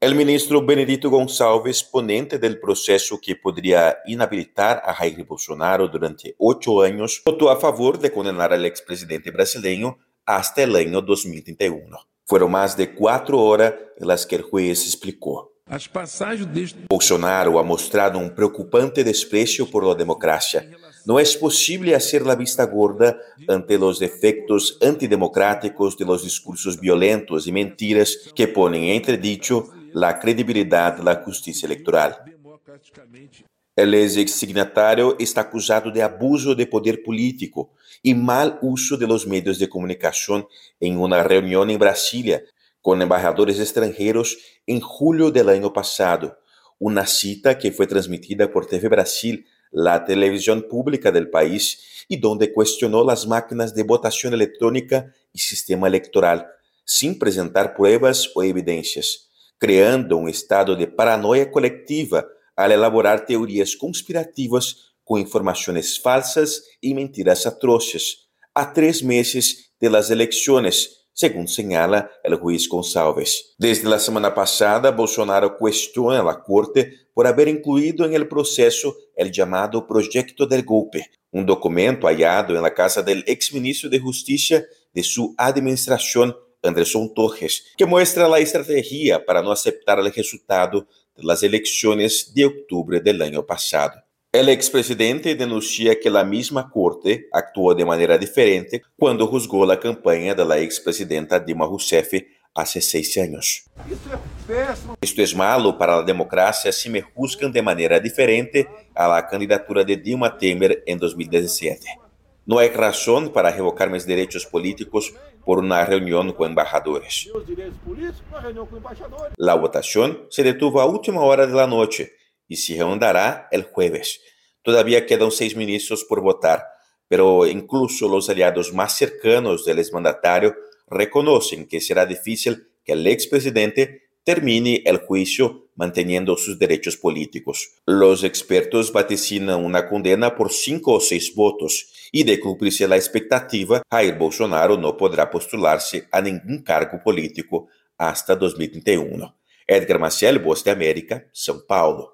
El ministro Benedito Gonçalves, ponente del proceso que podría inhabilitar a Jair Bolsonaro durante 8 años, votó a favor de condenar al expresidente brasileño hasta el año 2031. Fueron más de 4 horas en las que el juez explicó. Bolsonaro ha mostrado un preocupante desprecio por la democracia. No es posible hacer la vista gorda ante los efectos antidemocráticos de los discursos violentos y mentiras que ponen en entredicho la credibilidad de la justicia electoral. El ex-signatario está acusado de abuso de poder político y mal uso de los medios de comunicación en una reunión en Brasilia con embajadores extranjeros en julio del año pasado, una cita que fue transmitida por TV Brasil, la televisión pública del país, y donde cuestionó las máquinas de votación electrónica y sistema electoral, sin presentar pruebas o evidencias, creando un estado de paranoia colectiva al elaborar teorías conspirativas con informaciones falsas y mentiras atroces, a 3 meses de las elecciones, según señala el juez Gonçalves. Desde la semana pasada, Bolsonaro cuestiona a la Corte por haber incluido en el proceso el llamado Proyecto del Golpe, un documento hallado en la casa del exministro de Justicia de su administración, Anderson Torres, que muestra la estrategia para no aceptar el resultado de las elecciones de octubre del año pasado. El expresidente denuncia que la misma Corte actuó de manera diferente cuando juzgó la campaña de la expresidenta Dilma Rousseff hace 6 años. Esto es malo para la democracia si me juzgan de manera diferente a la candidatura de Dilma Temer en 2017. No hay razón para revocar mis derechos políticos por una reunión con embajadores. La votación se detuvo a última hora de la noche y se reanudará el jueves. Todavía quedan 6 ministros por votar, pero incluso los aliados más cercanos del exmandatario reconocen que será difícil que el expresidente termine el juicio manteniendo sus derechos políticos. Los expertos vaticinan una condena por 5 o 6 votos y, de cumplirse la expectativa, Jair Bolsonaro no podrá postularse a ningún cargo político hasta 2031. Edgar Maciel, Voz de América, São Paulo.